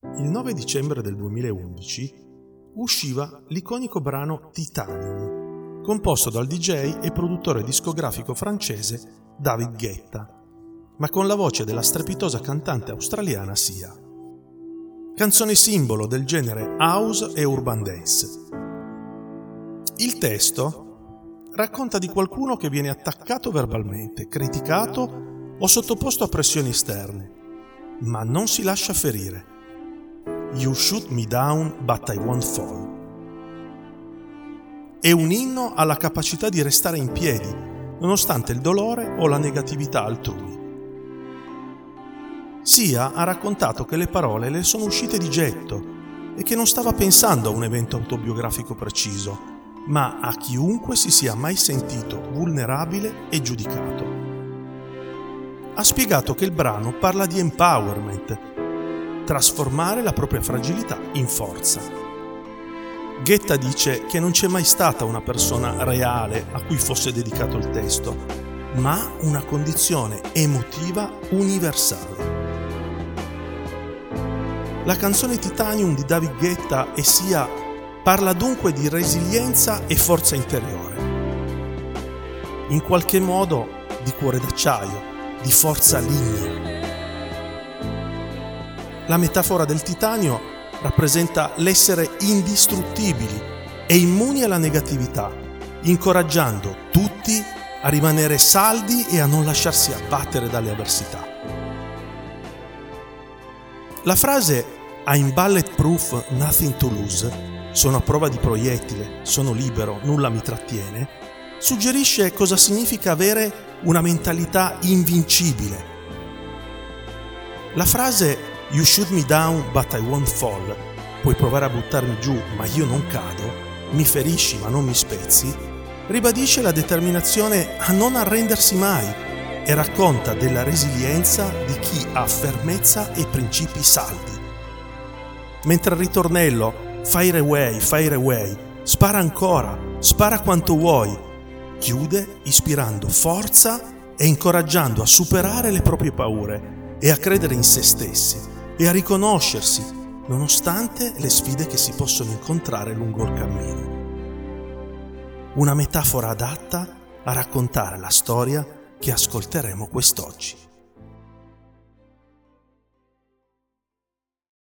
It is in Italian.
Il 9 dicembre del 2011 usciva l'iconico brano Titanium, composto dal DJ e produttore discografico francese David Guetta, ma con la voce della strepitosa cantante australiana Sia. Canzone simbolo del genere house e urban dance. Il testo racconta di qualcuno che viene attaccato verbalmente, criticato o sottoposto a pressioni esterne, ma non si lascia ferire. You shoot me down, but I won't fall. È un inno alla capacità di restare in piedi, nonostante il dolore o la negatività altrui. Sia ha raccontato che le parole le sono uscite di getto e che non stava pensando a un evento autobiografico preciso, ma a chiunque si sia mai sentito vulnerabile e giudicato. Ha spiegato che il brano parla di empowerment, trasformare la propria fragilità in forza. Guetta dice che non c'è mai stata una persona reale a cui fosse dedicato il testo, ma una condizione emotiva universale. La canzone Titanium di David Guetta e Sia parla dunque di resilienza e forza interiore. In qualche modo di cuore d'acciaio, di forza lignea. La metafora del titanio rappresenta l'essere indistruttibili e immuni alla negatività, incoraggiando tutti a rimanere saldi e a non lasciarsi abbattere dalle avversità. La frase I'm bulletproof, nothing to lose, sono a prova di proiettile, sono libero, nulla mi trattiene, suggerisce cosa significa avere una mentalità invincibile. La frase You shoot me down but I won't fall, puoi provare a buttarmi giù ma io non cado, mi ferisci ma non mi spezzi, ribadisce la determinazione a non arrendersi mai e racconta della resilienza di chi ha fermezza e principi saldi. Mentre il ritornello fire away, spara ancora, spara quanto vuoi, chiude ispirando forza e incoraggiando a superare le proprie paure e a credere in se stessi e a riconoscersi, nonostante le sfide che si possono incontrare lungo il cammino. Una metafora adatta a raccontare la storia che ascolteremo quest'oggi.